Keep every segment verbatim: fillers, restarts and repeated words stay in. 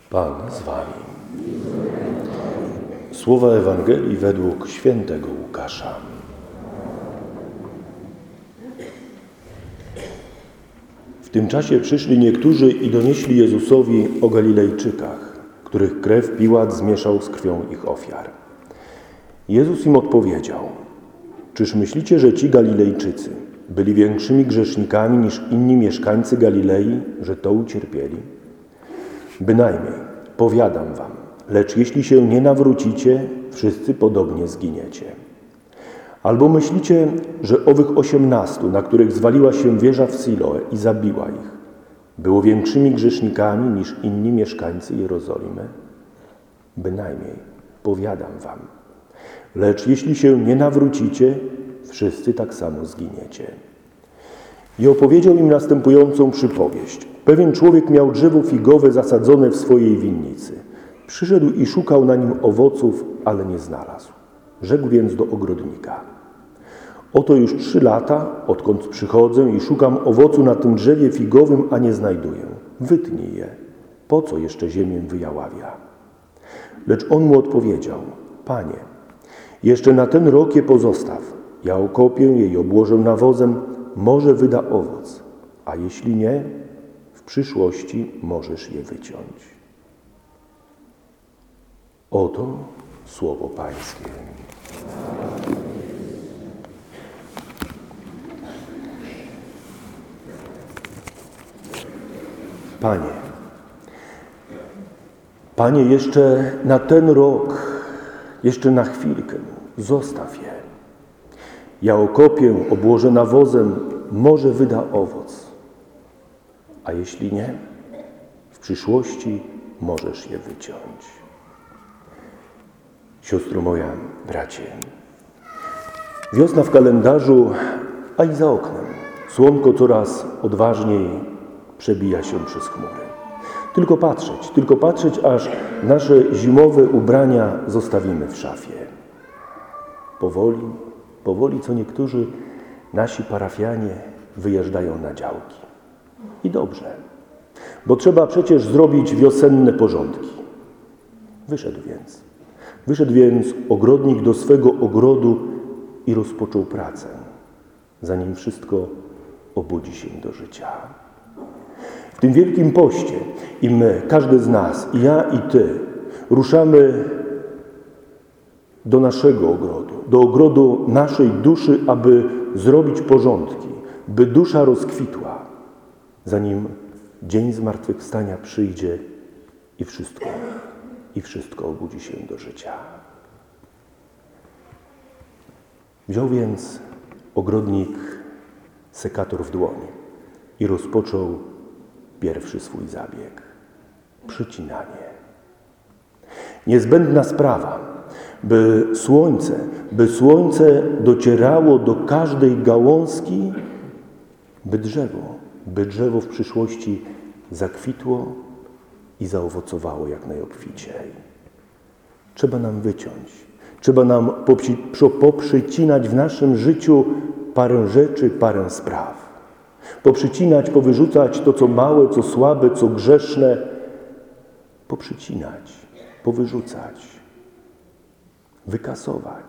Pan z wami. Słowa Ewangelii według świętego Łukasza. W tym czasie przyszli niektórzy i donieśli Jezusowi o Galilejczykach, których krew Piłat zmieszał z krwią ich ofiar. Jezus im odpowiedział: czyż myślicie, że ci Galilejczycy byli większymi grzesznikami niż inni mieszkańcy Galilei, że to ucierpieli? Bynajmniej, powiadam wam, lecz jeśli się nie nawrócicie, wszyscy podobnie zginiecie. Albo myślicie, że owych osiemnastu, na których zwaliła się wieża w Siloe i zabiła ich, było większymi grzesznikami niż inni mieszkańcy Jerozolimy? Bynajmniej, powiadam wam, lecz jeśli się nie nawrócicie, wszyscy tak samo zginiecie. I opowiedział im następującą przypowieść. Pewien człowiek miał drzewo figowe zasadzone w swojej winnicy. Przyszedł i szukał na nim owoców, ale nie znalazł. Rzekł więc do ogrodnika: oto już trzy lata, odkąd przychodzę i szukam owocu na tym drzewie figowym, a nie znajduję. Wytnij je. Po co jeszcze ziemię wyjaławia? Lecz on mu odpowiedział: Panie, jeszcze na ten rok je pozostaw. Ja okopię je i obłożę nawozem, może wyda owoc, a jeśli nie, w przyszłości możesz je wyciąć. Oto słowo Pańskie. Panie, Panie, jeszcze na ten rok, jeszcze na chwilkę, zostaw je. Ja okopię, obłożę nawozem, może wyda owoc, a jeśli nie, w przyszłości możesz je wyciąć. Siostro moja, bracie, wiosna w kalendarzu, a i za oknem. Słonko coraz odważniej przebija się przez chmury. Tylko patrzeć, tylko patrzeć, aż nasze zimowe ubrania zostawimy w szafie. Powoli, powoli co niektórzy nasi parafianie wyjeżdżają na działki. I dobrze, bo trzeba przecież zrobić wiosenne porządki. Wyszedł więc. Wyszedł więc ogrodnik do swego ogrodu i rozpoczął pracę, zanim wszystko obudzi się do życia. W tym Wielkim Poście i my, każdy z nas, i ja, i Ty, ruszamy do naszego ogrodu, do ogrodu naszej duszy, aby zrobić porządki, by dusza rozkwitła, zanim dzień zmartwychwstania przyjdzie i wszystko, i wszystko obudzi się do życia. Wziął więc ogrodnik sekator w dłoń i rozpoczął pierwszy swój zabieg – przycinanie. Niezbędna sprawa, by słońce, by słońce docierało do każdej gałązki, by drzewo, by drzewo w przyszłości zakwitło i zaowocowało jak najobficiej. Trzeba nam wyciąć, trzeba nam poprzycinać w naszym życiu parę rzeczy, parę spraw. Poprzycinać, powyrzucać to, co małe, co słabe, co grzeszne. Poprzycinać, powyrzucać, wykasować,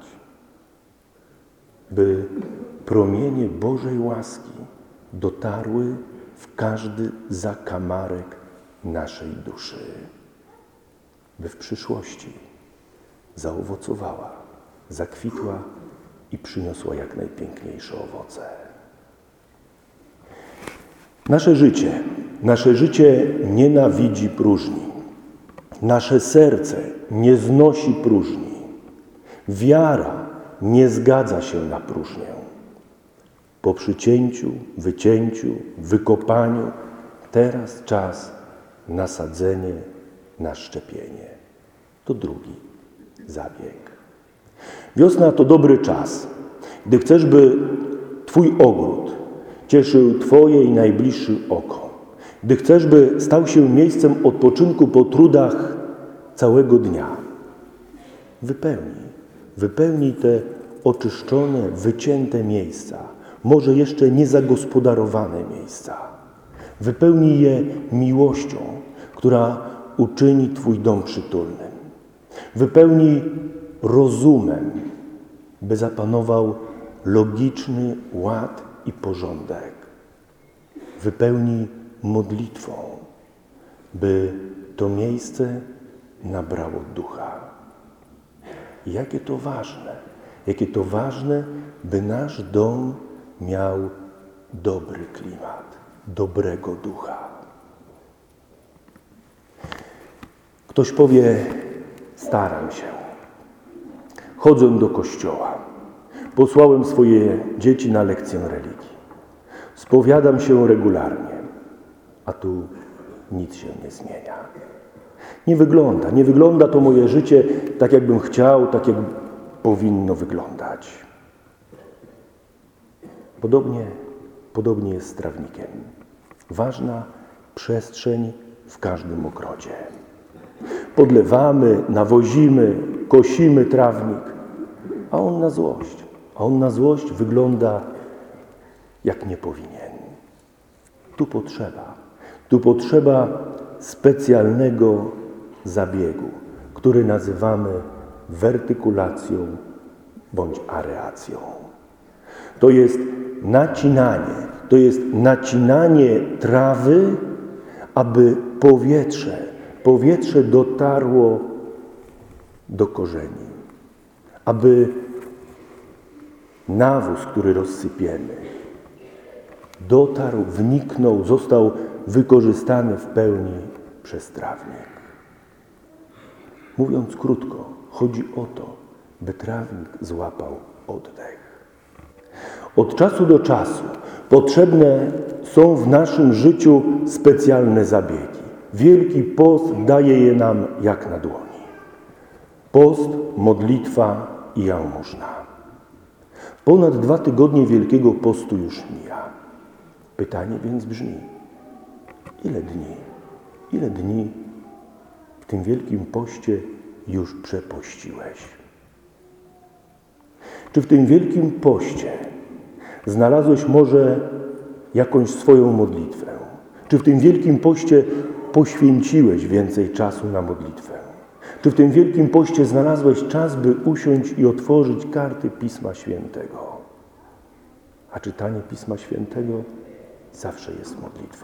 by promienie Bożej łaski dotarły w każdy zakamarek naszej duszy, by w przyszłości zaowocowała, zakwitła i przyniosła jak najpiękniejsze owoce. Nasze życie, nasze życie nienawidzi próżni. Nasze serce nie znosi próżni. Wiara nie zgadza się na próżnię. Po przycięciu, wycięciu, wykopaniu, teraz czas na sadzenie, na szczepienie. To drugi zabieg. Wiosna to dobry czas, gdy chcesz, by Twój ogród cieszył Twoje i najbliższe oko. Gdy chcesz, by stał się miejscem odpoczynku po trudach całego dnia. Wypełnij, wypełnij te oczyszczone, wycięte miejsca, może jeszcze niezagospodarowane miejsca. Wypełnij je miłością, która uczyni Twój dom przytulnym. Wypełnij rozumem, by zapanował logiczny ład i porządek. Wypełnij modlitwą, by to miejsce nabrało ducha. Jakie to ważne, jakie to ważne, by nasz dom miał dobry klimat, dobrego ducha. Ktoś powie, staram się, chodzę do kościoła, posłałem swoje dzieci na lekcję religii, spowiadam się regularnie, a tu nic się nie zmienia. Nie wygląda, nie wygląda to moje życie tak, jakbym chciał, tak, jak powinno wyglądać. Podobnie, podobnie jest z trawnikiem. Ważna przestrzeń w każdym ogrodzie. Podlewamy, nawozimy, kosimy trawnik, a on na złość, a on na złość wygląda jak nie powinien. Tu potrzeba, tu potrzeba specjalnego zabiegu, który nazywamy wertykulacją bądź areacją. To jest nacinanie, to jest nacinanie trawy, aby powietrze, powietrze dotarło do korzeni, aby nawóz, który rozsypiemy, dotarł, wniknął, został wykorzystany w pełni przez trawnik. Mówiąc krótko, chodzi o to, by trawnik złapał oddech. Od czasu do czasu potrzebne są w naszym życiu specjalne zabiegi. Wielki Post daje je nam jak na dłoni. Post, modlitwa i jałmużna. Ponad dwa tygodnie Wielkiego Postu już mija. Pytanie więc brzmi, ile dni, ile dni w tym Wielkim Poście już przepościłeś? Czy w tym Wielkim Poście znalazłeś może jakąś swoją modlitwę? Czy w tym Wielkim Poście poświęciłeś więcej czasu na modlitwę? Czy w tym Wielkim Poście znalazłeś czas, by usiąść i otworzyć karty Pisma Świętego? A czytanie Pisma Świętego zawsze jest modlitwą.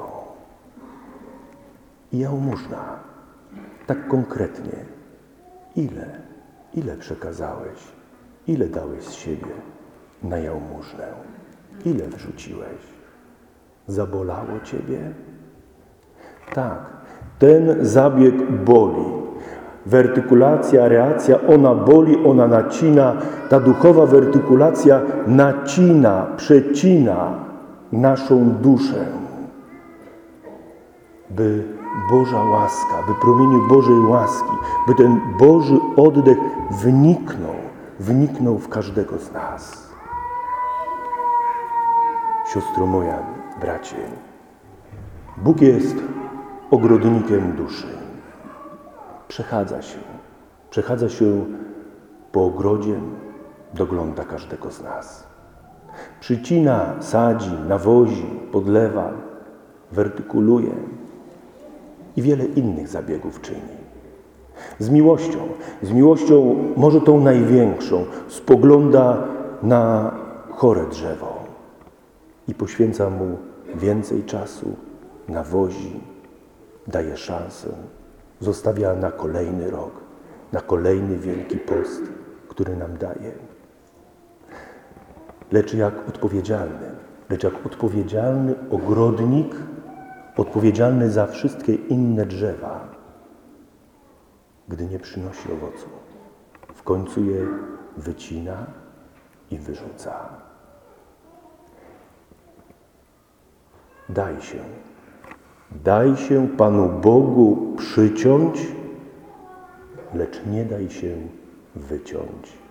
I jałmużna, tak konkretnie, ile, ile przekazałeś, ile dałeś z siebie na jałmużnę, ile wrzuciłeś? Zabolało Ciebie? Tak, ten zabieg boli. Wertykulacja, areacja, ona boli, ona nacina. Ta duchowa wertykulacja nacina, przecina naszą duszę, by Boża łaska, by promieniu Bożej łaski, by ten Boży oddech wniknął, wniknął w każdego z nas. Siostro moja, bracie, Bóg jest ogrodnikiem duszy. Przechadza się, przechadza się po ogrodzie, dogląda każdego z nas. Przycina, sadzi, nawozi, podlewa, wertykuluje i wiele innych zabiegów czyni. Z miłością, z miłością, może tą największą, spogląda na chore drzewo i poświęca mu więcej czasu, nawozi, daje szansę, zostawia na kolejny rok, na kolejny Wielki Post, który nam daje. Lecz jak odpowiedzialny, lecz jak odpowiedzialny ogrodnik, odpowiedzialny za wszystkie inne drzewa, gdy nie przynosi owocu, w końcu je wycina i wyrzuca. Daj się, daj się Panu Bogu przyciąć, lecz nie daj się wyciąć.